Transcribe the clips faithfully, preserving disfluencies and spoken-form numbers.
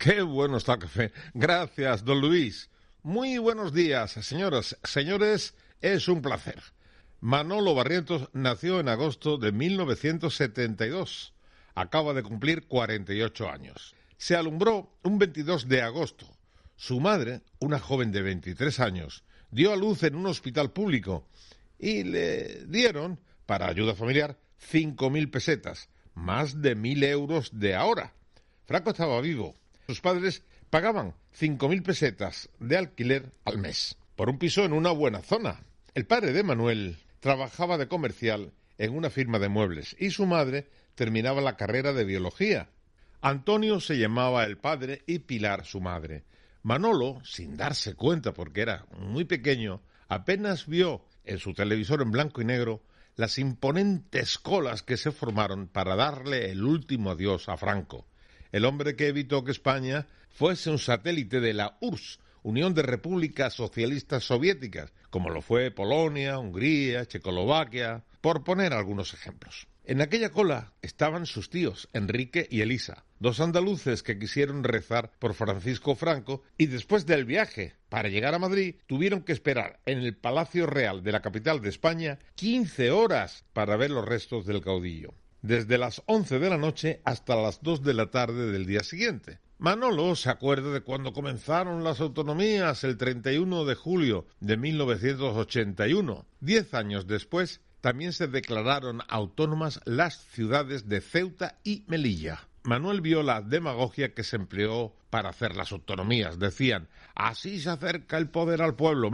Qué bueno está el café. Gracias, don Luis. Muy buenos días, señoras, señores. Es un placer. Manolo Barrientos nació en agosto de mil novecientos setenta y dos. Acaba de cumplir cuarenta y ocho años. Se alumbró un veintidós de agosto. Su madre, una joven de veintitrés años, dio a luz en un hospital público y le dieron, para ayuda familiar, cinco mil pesetas, más de mil euros de ahora. Franco estaba vivo. Sus padres pagaban cinco mil pesetas de alquiler al mes por un piso en una buena zona. El padre de Manuel trabajaba de comercial en una firma de muebles y su madre terminaba la carrera de biología. Antonio se llamaba el padre y Pilar su madre. Manolo, sin darse cuenta porque era muy pequeño, apenas vio en su televisor en blanco y negro las imponentes colas que se formaron para darle el último adiós a Franco, el hombre que evitó que España fuese un satélite de la U R S S, Unión de Repúblicas Socialistas Soviéticas, como lo fue Polonia, Hungría, Checoslovaquia, por poner algunos ejemplos. En aquella cola estaban sus tíos, Enrique y Elisa, dos andaluces que quisieron rezar por Francisco Franco y después del viaje para llegar a Madrid tuvieron que esperar en el Palacio Real de la capital de España quince horas para ver los restos del caudillo, desde las once de la noche hasta las dos de la tarde del día siguiente. Manolo se acuerda de cuando comenzaron las autonomías el treinta y uno de julio de mil novecientos ochenta y uno. Diez años después, también se declararon autónomas las ciudades de Ceuta y Melilla. Manuel vio la demagogia que se empleó para hacer las autonomías. Decían, así se acerca el poder al pueblo.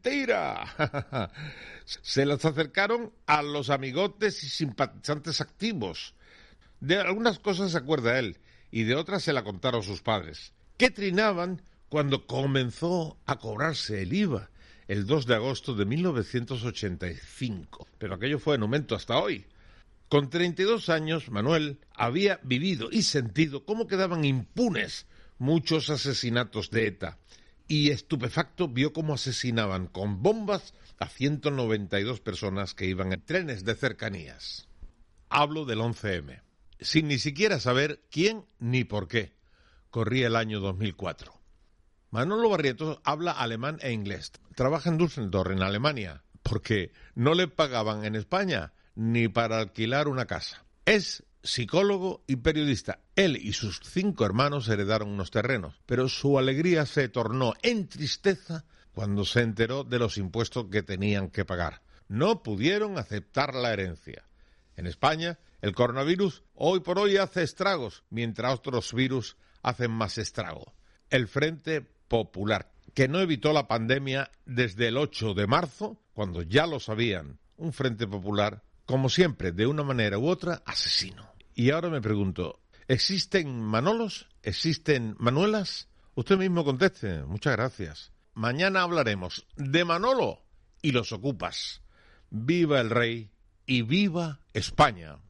¡Mentira! Se las acercaron a los amigotes y simpatizantes activos. De algunas cosas se acuerda él y de otras se la contaron sus padres, que trinaban cuando comenzó a cobrarse el I V A el dos de agosto de mil novecientos ochenta y cinco. Pero aquello fue en aumento hasta hoy. Con treinta y dos años, Manuel había vivido y sentido cómo quedaban impunes muchos asesinatos de ETA, y estupefacto vio cómo asesinaban con bombas a ciento noventa y dos personas que iban en trenes de cercanías. Hablo del once eme, sin ni siquiera saber quién ni por qué. Corría el año dos mil cuatro. Manolo Barrientos habla alemán e inglés. Trabaja en Düsseldorf, en Alemania, porque no le pagaban en España ni para alquilar una casa. Es psicólogo y periodista. Él y sus cinco hermanos heredaron unos terrenos, pero su alegría se tornó en tristeza cuando se enteró de los impuestos que tenían que pagar. No pudieron aceptar la herencia. En España, el coronavirus hoy por hoy hace estragos, mientras otros virus hacen más estrago. El Frente Popular, que no evitó la pandemia desde el ocho de marzo, cuando ya lo sabían. Un Frente Popular, como siempre, de una manera u otra, asesino. Y ahora me pregunto, ¿existen Manolos? ¿Existen Manuelas? Usted mismo conteste. Muchas gracias. Mañana hablaremos de Manolo y los ocupas. ¡Viva el rey y viva España!